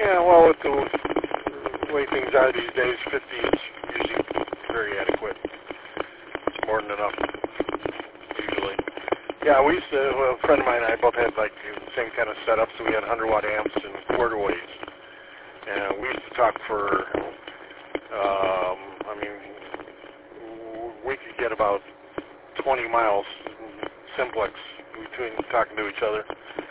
Yeah, well, with the way things are these days, 50 is usually very adequate. It's more than enough, usually. Yeah, we used to, well, a friend of mine and I both had like the same kind of setup, so we had 100-watt amps and quarter-waves. And we used to talk for, we could get about 20 miles simplex between talking to each other.